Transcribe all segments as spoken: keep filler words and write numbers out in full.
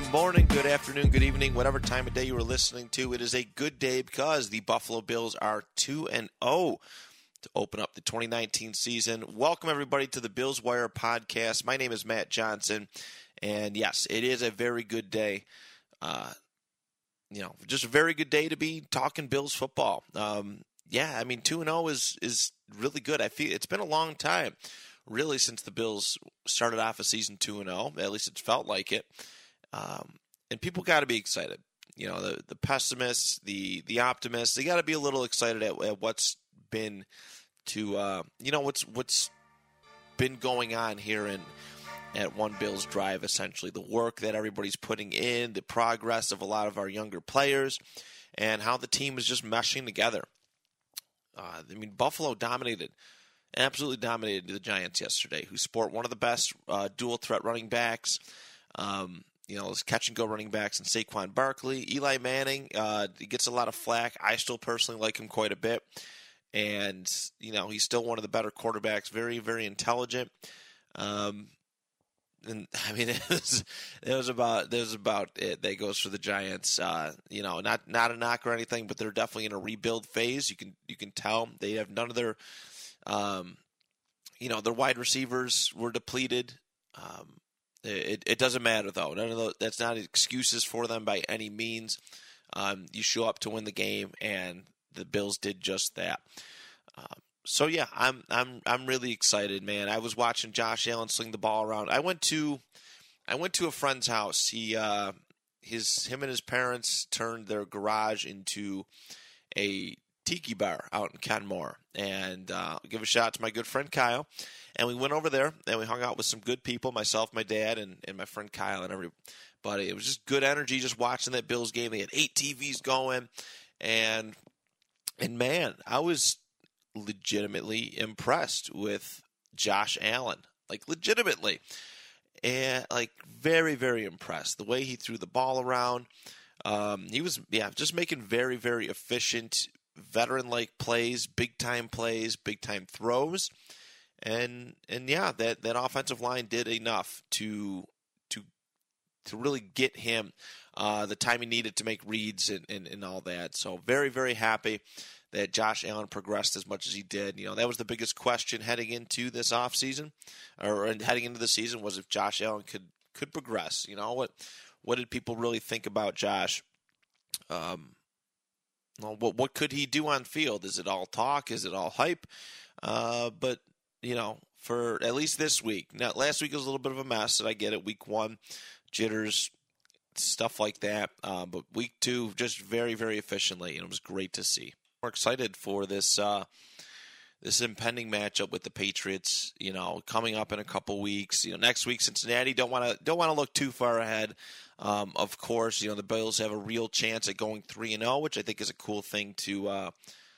Good morning, good afternoon, good evening, whatever time of day you are listening to. It is a good day because the Buffalo Bills are two and oh to open up the twenty nineteen season. Welcome, everybody, to the Bills Wire podcast. My name is Matt Johnson, and yes, it is a very good day. Uh, you know, just a very good day to be talking Bills football. Um, yeah, I mean, two and oh is is really good. I feel it's been a long time, really, since the Bills started off a season two and oh. At least it's felt like it. Um, and people got to be excited. You know, the the pessimists, the the optimists, they got to be a little excited at, at what's been to uh, you know what's what's been going on here in at One Bills Drive. Essentially, the work that everybody's putting in, the progress of a lot of our younger players, and how the team is just meshing together. Uh, I mean, Buffalo dominated. Absolutely dominated the Giants yesterday, who sport one of the best uh, dual threat running backs. Um, You know, his catch-and-go running backs and Saquon Barkley. Eli Manning, uh, he gets a lot of flack. I still personally like him quite a bit. And, you know, he's still one of the better quarterbacks. Very, very intelligent. Um, and, I mean, it was, it was about it was about it that goes for the Giants. Uh, you know, not not a knock or anything, but they're definitely in a rebuild phase. You can you can tell. They have none of their, um, you know, their wide receivers were depleted. Um It, it doesn't matter, though. None of those, that's not excuses for them by any means. Um, you show up to win the game, and the Bills did just that. Um, so yeah, I'm I'm I'm really excited, man. I was watching Josh Allen sling the ball around. I went to I went to a friend's house. He uh, his him and his parents turned their garage into a tiki bar out in Kenmore, and uh, I'll give a shout out to my good friend Kyle. And we went over there, and we hung out with some good people, myself, my dad, and, and my friend Kyle, and everybody. It was just good energy just watching that Bills game. They had eight T Vs going, and and man, I was legitimately impressed with Josh Allen, like legitimately, and like very, very impressed. The way he threw the ball around, um, he was yeah, just making very, very efficient, veteran-like plays, big-time plays, big-time throws. And and yeah, that, that offensive line did enough to to to really get him uh, the time he needed to make reads and, and, and all that. So very, very happy that Josh Allen progressed as much as he did. You know, that was the biggest question heading into this offseason, or heading into the season, was if Josh Allen could could progress. You know, what what did people really think about Josh? Um, well, what what could he do on field? Is it all talk? Is it all hype? Uh, but you know, for at least this week. Now, last week was a little bit of a mess, and I get it. Week one, jitters, stuff like that. Um, but week two, just very, very efficiently, and it was great to see. We're excited for this uh, this impending matchup with the Patriots. You know, coming up in a couple weeks. You know, next week Cincinnati. Don't want to don't want to look too far ahead. Um, of course, you know the Bills have a real chance at going three and zero, which I think is a cool thing to uh,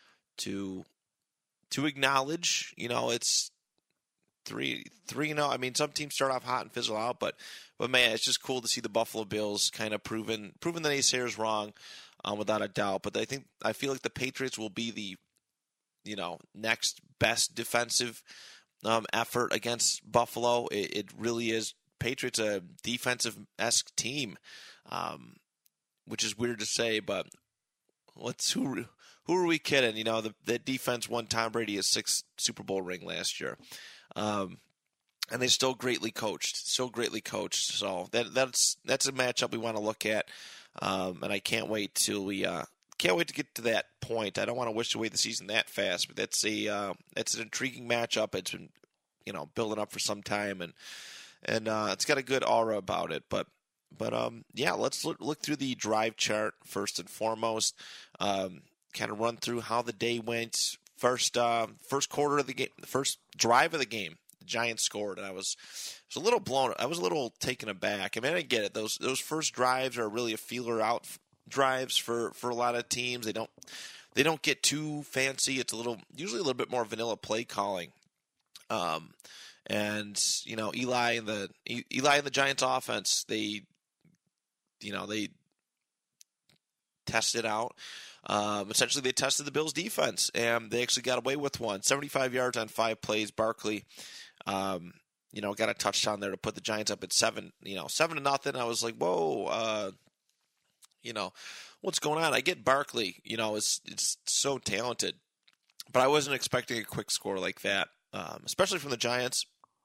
to. To acknowledge. You know, it's three, three. You know, I mean, some teams start off hot and fizzle out, but, but man, it's just cool to see the Buffalo Bills kind of proving, proving the naysayers wrong, um, without a doubt. But I think I feel like the Patriots will be the, you know, next best defensive um, effort against Buffalo. It, it really is. Patriots a defensive-esque team, um, which is weird to say, but let's who. Who are we kidding? You know, the, the defense won Tom Brady a sixth Super Bowl ring last year. Um, and they still greatly coached, still greatly coached. So that that's that's a matchup we want to look at. Um, and I can't wait till we uh, can't wait to get to that point. I don't want to wish away the season that fast, but that's a uh, that's an intriguing matchup. It's been, you know, building up for some time, and and uh, it's got a good aura about it. But but um, yeah, let's look, look through the drive chart first and foremost. Um, kind of run through how the day went. First, uh, first quarter of the game, the first drive of the game, the Giants scored, and I was, was a little blown. I was a little taken aback. I mean, I get it. Those those first drives are really a feeler out drives for, for a lot of teams. They don't they don't get too fancy. It's a little usually a little bit more vanilla play calling. Um, and you know Eli and the Eli and the Giants offense, they, you know they tested out. Um, essentially, they tested the Bills' defense, and they actually got away with one. seventy-five yards on five plays. Barkley, um, you know, got a touchdown there to put the Giants up at seven, you know, seven to nothing. I was like, whoa, uh, you know, what's going on? I get Barkley, you know, it's it's so talented, but I wasn't expecting a quick score like that, um, especially from the Giants.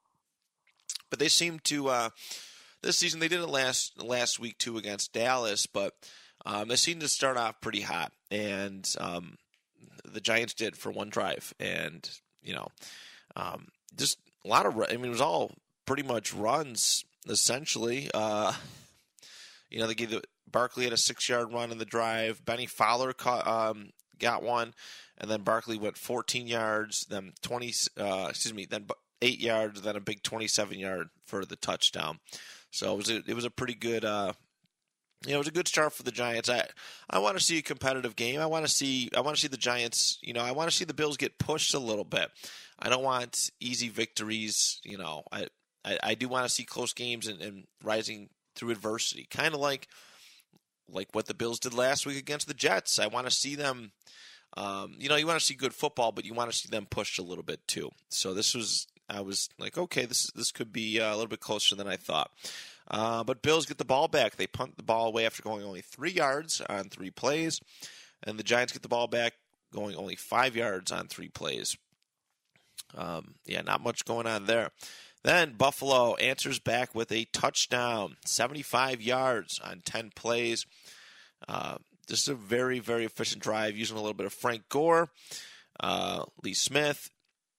But they seem to uh, this season they did it last last week too against Dallas, but um, they seemed to start off pretty hot, and um, the Giants did for one drive, and you know, um, just a lot of. I mean, it was all pretty much runs essentially. Uh, you know, they gave the, Barkley had a six-yard run in the drive. Benny Fowler caught, um, got one, and then Barkley went fourteen yards, then twenty. Uh, excuse me, then eight yards, then a big twenty-seven-yard for the touchdown. So it was a, it was a pretty good. Uh, You know, it was a good start for the Giants. I, I want to see a competitive game. I want to see I want to see the Giants, you know, I want to see the Bills get pushed a little bit. I don't want easy victories, you know. I I, I do want to see close games and, and rising through adversity. Kind of like like what the Bills did last week against the Jets. I want to see them um, you know, you want to see good football, but you want to see them pushed a little bit too. So this was I was like, okay, this this could be uh, a little bit closer than I thought. Uh, but Bills get the ball back. They punt the ball away after going only three yards on three plays. And the Giants get the ball back going only five yards on three plays. Um, yeah, not much going on there. Then Buffalo answers back with a touchdown, seventy-five yards on ten plays. Uh, this is a very, very efficient drive using a little bit of Frank Gore, uh, Lee Smith.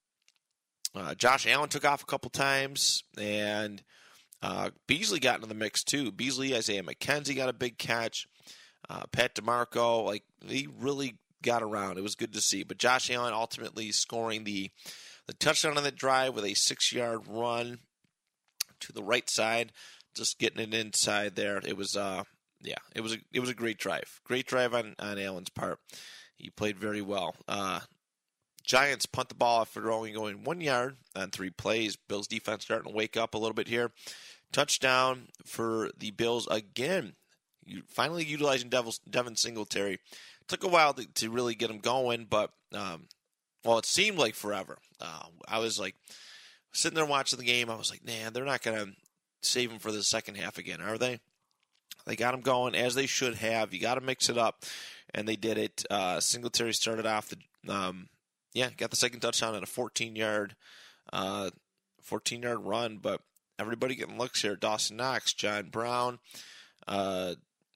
Uh, Josh Allen took off a couple times, and Uh, Beasley got into the mix too. Beasley, Isaiah McKenzie got a big catch. Uh, Pat DeMarco, like he really got around. It was good to see. But Josh Allen ultimately scoring the the touchdown on that drive with a six-yard run to the right side, just getting it inside there. It was, uh, yeah, it was a it was a great drive. Great drive on on Allen's part. He played very well. Uh, Giants punt the ball after only going one yard on three plays. Bills defense starting to wake up a little bit here. Touchdown for the Bills again. You finally utilizing Devin Singletary. Took a while to, to really get him going, but um, well, it seemed like forever. Uh, I was like sitting there watching the game. I was like, man, they're not going to save him for the second half again, are they? They got him going as they should have. You got to mix it up, and they did it. Uh, Singletary started off the. Um, Yeah, got the second touchdown on a fourteen-yard, uh, fourteen-yard run. But everybody getting looks here: Dawson Knox, John Brown, uh,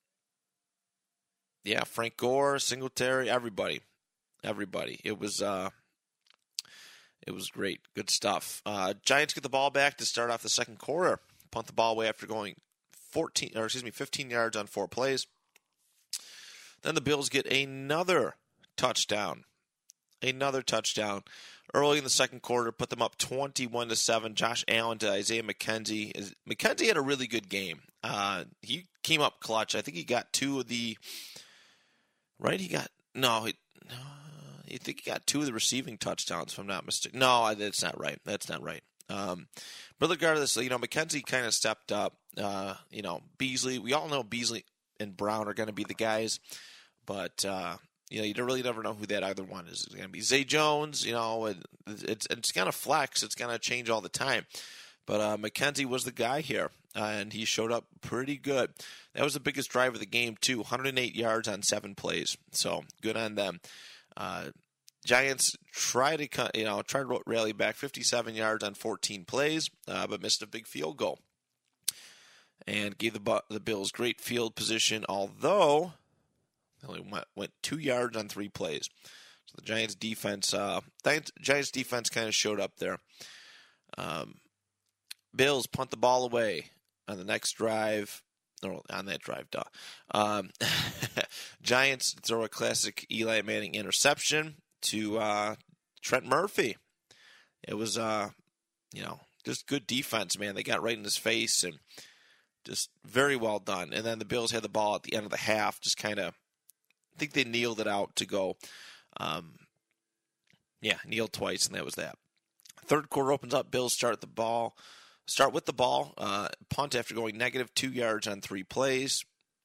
yeah, Frank Gore, Singletary, everybody, everybody. It was, uh, it was great, good stuff. Uh, Giants get the ball back to start off the second quarter. Punt the ball away after going fourteen, or excuse me, fifteen yards on four plays. Then the Bills get another touchdown. Another touchdown early in the second quarter, put them up twenty-one to seven. Josh Allen to Isaiah McKenzie. McKenzie had a really good game. Uh, he came up clutch. I think he got two of the right. He got no. He, no, I think he got two of the receiving touchdowns. If I'm not mistaken. No, that's not right. That's not right. Um, but regardless, you know, McKenzie kind of stepped up. Uh, you know, Beasley. We all know Beasley and Brown are going to be the guys, but. Uh, You know, you don't really never know who that either one is. It's going to be Zay Jones, you know, and it's it's going to flex. It's going to change all the time. But uh, McKenzie was the guy here, uh, and he showed up pretty good. That was the biggest drive of the game, too, one hundred eight yards on seven plays. So good on them. Uh, Giants try to, you know, try to rally back fifty-seven yards on fourteen plays, uh, but missed a big field goal. And gave the, the Bills great field position, although... They only went, went two yards on three plays. So the Giants defense, uh, Giants defense kind of showed up there. Um, Bills punt the ball away on the next drive. Or on that drive, duh. Um, Giants throw a classic Eli Manning interception to uh, Trent Murphy. It was, uh, you know, just good defense, man. They got right in his face and just very well done. And then the Bills had the ball at the end of the half, just kind of. I think they kneeled it out to go. Um, yeah, kneeled twice, and that was that. Third quarter opens up. Bills start the ball. Start with the ball. Uh, punt after going negative two yards on three plays.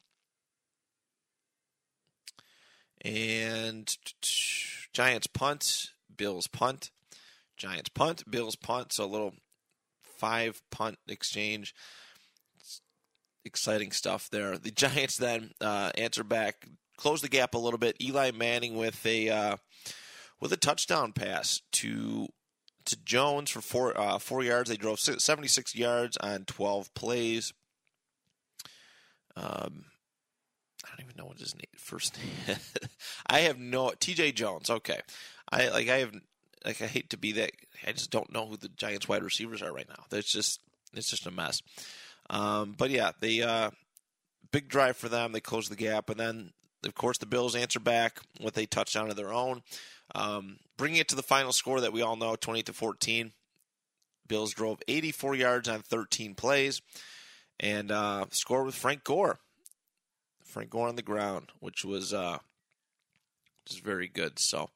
And Giants punt. Bills punt. Giants punt. Bills punt. So a little five punt exchange. It's exciting stuff there. The Giants then uh, answer back, close the gap a little bit. Eli Manning with a uh, with a touchdown pass to to Jones for four uh, four yards. They drove seventy-six yards on twelve plays. Um, I don't even know what his name, first name. I have no T J Jones. Okay, I like I have like I hate to be that. I just don't know who the Giants wide receivers are right now. It's just it's just a mess. Um, but yeah, they uh, big drive for them. They close the gap, and then of course the Bills answer back with a touchdown of their own, um, bringing it to the final score that we all know, twenty-eight to fourteen. Bills drove eighty-four yards on thirteen plays, and uh, scored with Frank Gore. Frank Gore on the ground, which was uh, just very good. So,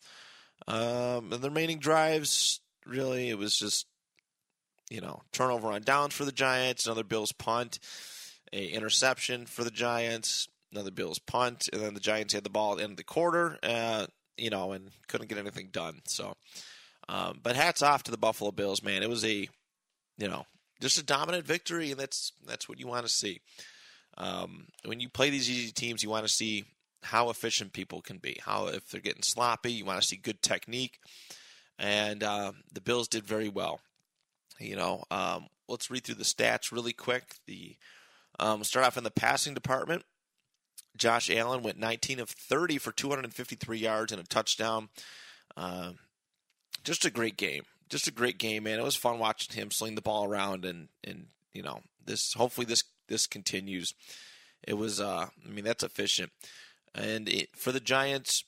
um, and the remaining drives, really, it was just, you know, turnover on downs for the Giants, another Bills punt, a interception for the Giants, another Bills punt, and then the Giants had the ball at the end of the quarter, uh, you know, and couldn't get anything done. So, um, but hats off to the Buffalo Bills, man. It was a, you know, just a dominant victory, and that's that's what you want to see. Um, when you play these easy teams, you want to see how efficient people can be. How if they're getting sloppy, you want to see good technique. And uh, the Bills did very well. You know, um, let's read through the stats really quick. The um, start off in the passing department. Josh Allen went nineteen of thirty for two hundred fifty-three yards and a touchdown. Uh, just a great game. Just a great game, man. It was fun watching him sling the ball around, and and you know this. Hopefully this. This continues. It was, uh, I mean, that's efficient. And it, for the Giants,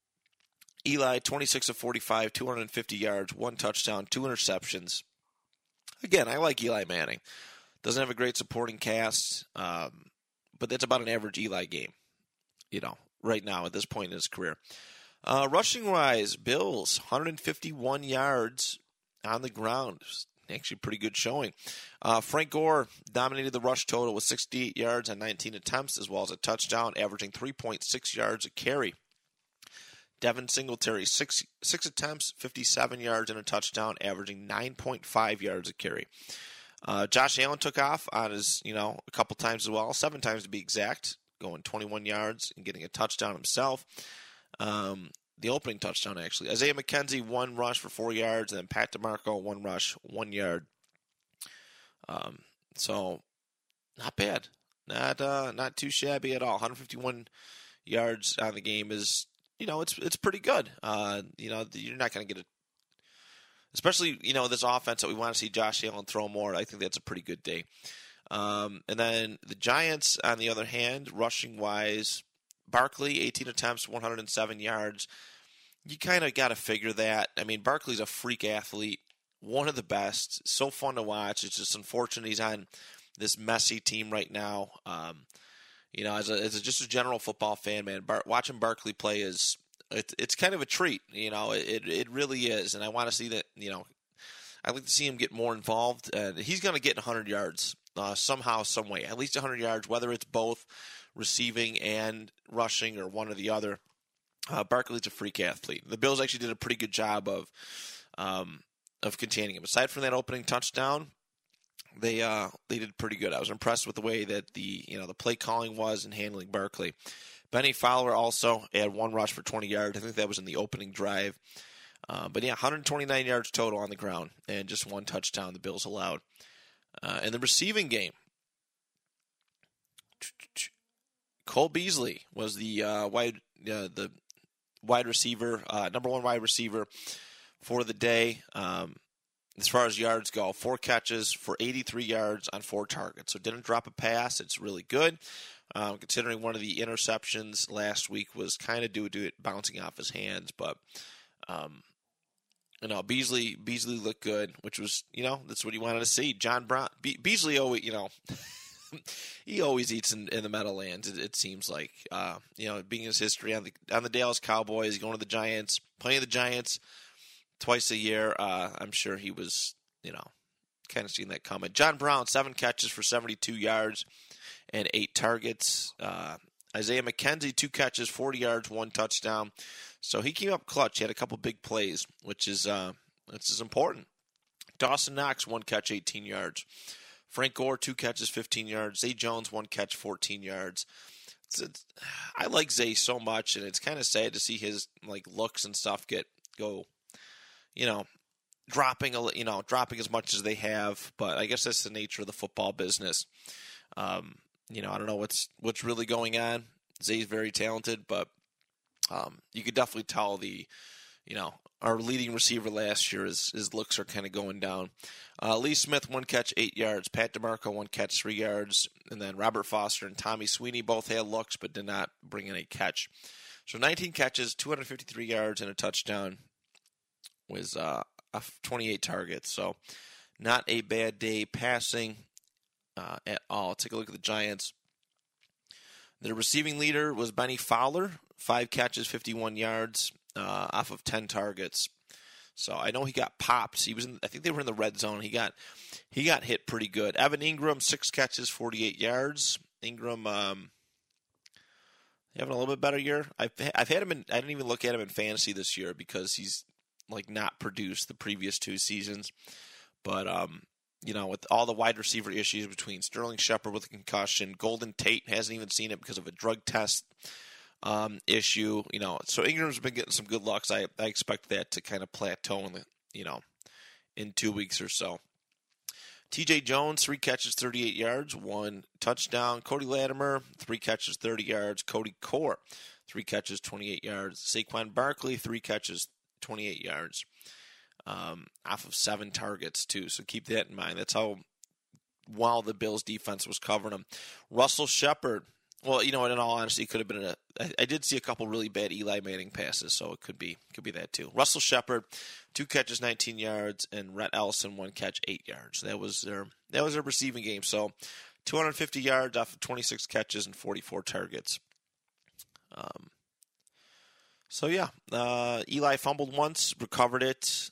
Eli, twenty-six of forty-five, two hundred fifty yards, one touchdown, two interceptions. Again, I like Eli Manning. Doesn't have a great supporting cast, um, but that's about an average Eli game, you know, right now at this point in his career. Uh, rushing-wise, Bills, one hundred fifty-one yards on the ground. Actually, pretty good showing. Uh, Frank Gore dominated the rush total with sixty-eight yards on nineteen attempts, as well as a touchdown, averaging three point six yards a carry. Devin Singletary, six six attempts, fifty-seven yards and a touchdown, averaging nine point five yards a carry. Uh, Josh Allen took off on his, you know, a couple times as well, seven times to be exact, going twenty-one yards and getting a touchdown himself. Um, The opening touchdown, actually. Isaiah McKenzie, one rush for four yards, and then Pat DeMarco, one rush, one yard. Um, so, not bad. Not uh, not too shabby at all. one hundred fifty-one yards on the game is, you know, it's it's pretty good. Uh, you know, you're not going to get it. Especially, you know, this offense that we want to see Josh Allen throw more. I think that's a pretty good day. Um, and then the Giants, on the other hand, rushing-wise, Barkley, eighteen attempts, one hundred seven yards. You kind of got to figure that. I mean, Barkley's a freak athlete, one of the best. So fun to watch. It's just unfortunate he's on this messy team right now. Um, you know, as a, as a, just a general football fan, man, Bar- watching Barkley play is it, it's kind of a treat. You know, it it really is, and I want to see that. You know, I'd like to see him get more involved. And he's going to get one hundred yards uh, somehow, some way, at least one hundred yards, whether it's both receiving and rushing or one or the other. Uh, Barkley's a freak athlete. The Bills actually did a pretty good job of um, of containing him. Aside from that opening touchdown, they uh, they did pretty good. I was impressed with the way that the you know the play calling was and handling Barkley. Benny Fowler also had one rush for twenty yards. I think that was in the opening drive. Uh, but yeah, one hundred twenty-nine yards total on the ground and just one touchdown the Bills allowed. Uh, in the receiving game, Cole Beasley was the uh, wide uh, the wide receiver, uh, number one wide receiver for the day. Um, as far as yards go, four catches for eighty-three yards on four targets. So didn't drop a pass. It's really good. Um, considering one of the interceptions last week was kind of due to it bouncing off his hands, but um, you know Beasley Beasley looked good, which was you know that's what you wanted to see. John Brown Be- Beasley always you know. He always eats in, in the Meadowlands. It, it seems like, uh, you know, being his history on the on the Dallas Cowboys, going to the Giants, playing the Giants twice a year. Uh, I'm sure he was, you know, kind of seeing that coming. John Brown, seven catches for seventy-two yards and eight targets. Uh, Isaiah McKenzie, two catches, forty yards, one touchdown. So he came up clutch. He had a couple big plays, which is uh, which is important. Dawson Knox, one catch, eighteen yards. Frank Gore, two catches, fifteen yards. Zay Jones, one catch, fourteen yards. It's, it's, I like Zay so much, and it's kind of sad to see his like looks and stuff get go, you know, dropping a you know dropping as much as they have. But I guess that's the nature of the football business. Um, you know, I don't know what's what's really going on. Zay's very talented, but um, you could definitely tell the, you know, our leading receiver last year, his, his looks are kind of going down. Uh, Lee Smith, one catch, eight yards. Pat DeMarco, one catch, three yards. And then Robert Foster and Tommy Sweeney both had looks but did not bring in a catch. So nineteen catches, two hundred fifty-three yards, and a touchdown was uh, twenty-eight targets. So not a bad day passing uh, at all. Take a look at the Giants. The receiving leader was Benny Fowler, five catches, fifty-one yards. Uh, off of ten targets, so I know he got popped. He was, in, I think they were in the red zone. He got, he got hit pretty good. Evan Ingram, six catches, forty-eight yards. Ingram, um, having a little bit better year. I've, I've had him in. I didn't even look at him in fantasy this year because he's like not produced the previous two seasons. But um, you know, with all the wide receiver issues between Sterling Shepard with a concussion, Golden Tate hasn't even seen it because of a drug test. Um, issue, you know, so Ingram's been getting some good looks. I, I expect that to kind of plateau in the, you know, in two weeks or so. T J Jones, three catches, thirty-eight yards, one touchdown. Cody Latimer, three catches, thirty yards. Cody Core, three catches, twenty-eight yards. Saquon Barkley, three catches, twenty-eight yards. Um, off of seven targets too, so keep that in mind. That's how well the Bills defense was covering them. Russell Shepard. Well, you know, in all honesty, it could have been a. I, I did see a couple really bad Eli Manning passes, so it could be could be that too. Russell Shepard, two catches, nineteen yards, and Rhett Ellison, one catch, eight yards. That was their that was their receiving game. So, two hundred fifty yards off of twenty-six catches and forty-four targets. Um. So yeah, uh, Eli fumbled once, recovered it.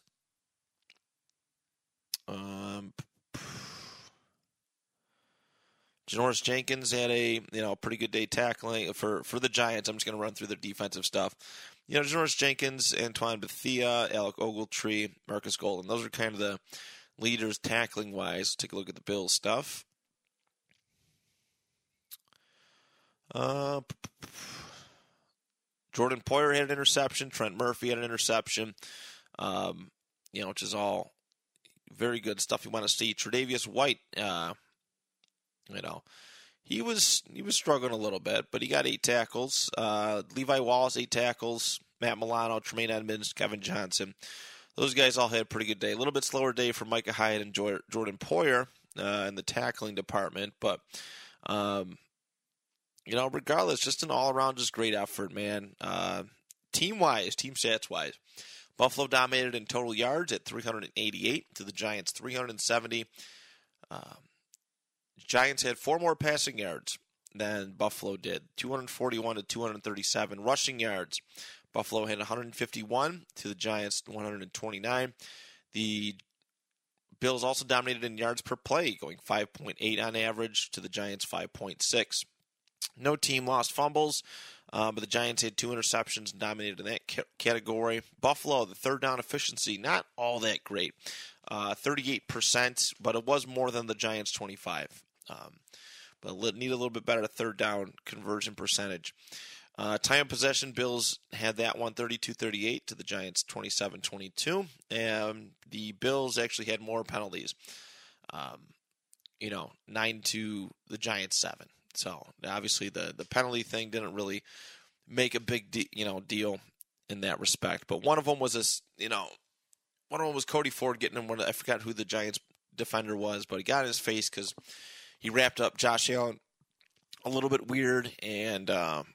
Um. Janoris Jenkins had a you know pretty good day tackling for, for the Giants. I'm just going to run through their defensive stuff. You know, Janoris Jenkins, Antoine Bethea, Alec Ogletree, Marcus Golden. Those are kind of the leaders tackling wise. Take a look at the Bills stuff. Uh, Jordan Poyer had an interception. Trent Murphy had an interception. Um, you know, which is all very good stuff you want to see. Tre'Davious White. Uh, You know, he was he was struggling a little bit, but he got eight tackles. Uh, Levi Wallace, eight tackles. Matt Milano, Tremaine Edmonds, Kevin Johnson. Those guys all had a pretty good day. A little bit slower day for Micah Hyde and Jordan Poyer uh, in the tackling department. But, um, you know, regardless, just an all-around just great effort, man. Uh, team-wise, team stats-wise, Buffalo dominated in total yards at three hundred eighty-eight to the Giants' three hundred seventy. Um, Giants had four more passing yards than Buffalo did, two hundred forty-one to two hundred thirty-seven. Rushing yards, Buffalo had one hundred fifty-one to the Giants' one hundred twenty-nine. The Bills also dominated in yards per play, going five point eight on average to the Giants' five point six. No team lost fumbles, uh, but the Giants had two interceptions and dominated in that ca- category. Buffalo, the third down efficiency, not all that great. Uh, thirty-eight percent, but it was more than the Giants' twenty-five. Um, but need a little bit better third down conversion percentage. Uh, time of possession, Bills had that one thirty-two thirty-eight to the Giants' twenty-seven twenty-two. And the Bills actually had more penalties. Um, you know, nine to the Giants' seven. So obviously the, the penalty thing didn't really make a big de- you know deal in that respect. But one of them was this, you know, one of them was Cody Ford getting in one. I forgot who the Giants defender was, but he got in his face because he wrapped up Josh Allen a little bit weird, and um,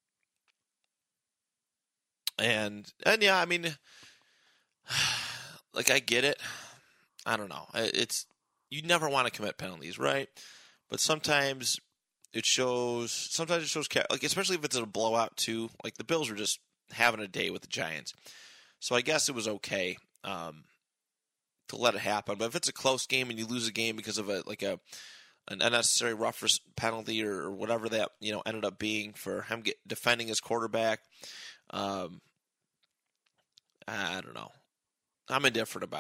and and yeah, I mean, like I get it. I don't know. It's you never want to commit penalties, right? But sometimes it shows. Sometimes it shows, like especially if it's a blowout too. Like the Bills were just having a day with the Giants, so I guess it was okay um, to let it happen. But if it's a close game and you lose a game because of a like a an unnecessary rough penalty or, or whatever that you know ended up being for him get, defending his quarterback, um, I don't know. I'm indifferent about it.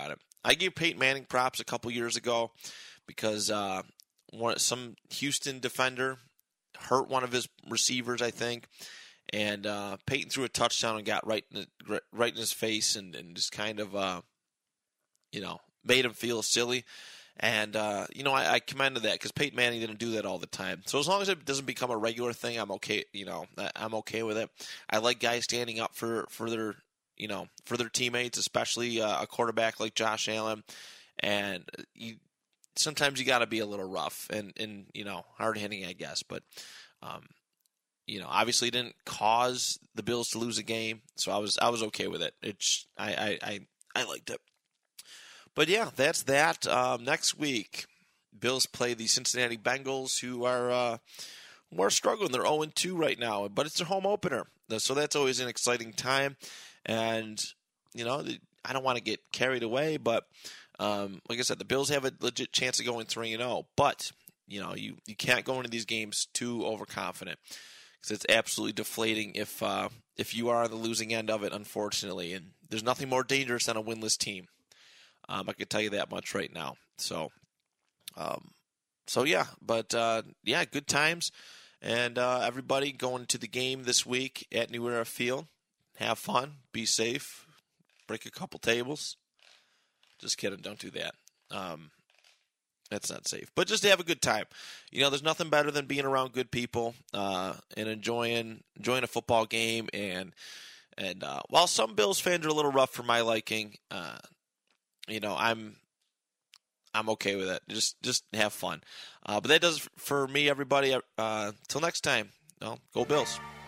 I gave Peyton Manning props a couple years ago because uh, one some Houston defender hurt one of his receivers, I think, and uh, Peyton threw a touchdown and got right in the, right in his face and, and just kind of uh, you know made him feel silly. And, uh, you know, I, I commended that because Peyton Manning didn't do that all the time. So as long as it doesn't become a regular thing, I'm okay, you know, I'm okay with it. I like guys standing up for, for their, you know, for their teammates, especially uh, a quarterback like Josh Allen. And you, sometimes you got to be a little rough and, and, you know, hard-hitting, I guess. But, um, you know, obviously it didn't cause the Bills to lose a game. So I was I was okay with it. It's I, I, I, I liked it. But yeah, that's that. Um, next week, Bills play the Cincinnati Bengals, who are uh, who are struggling. They're oh and two right now, but it's their home opener, so that's always an exciting time. And you know, I don't want to get carried away, but um, like I said, the Bills have a legit chance of going three and zero. But you know, you you can't go into these games too overconfident because it's absolutely deflating if uh, if you are on the losing end of it, unfortunately. And there's nothing more dangerous than a winless team. Um, I can tell you that much right now. So, um, so yeah, but uh, yeah, good times, and uh, everybody going to the game this week at New Era Field. Have fun, be safe, break a couple tables. Just kidding, don't do that. Um, that's not safe. But just to have a good time. You know, there's nothing better than being around good people uh, and enjoying enjoying a football game. And and uh, while some Bills fans are a little rough for my liking. Uh, You know, I'm I'm okay with it. Just just have fun. Uh, but that does it for me, everybody. Uh, till next time, well, go Bills.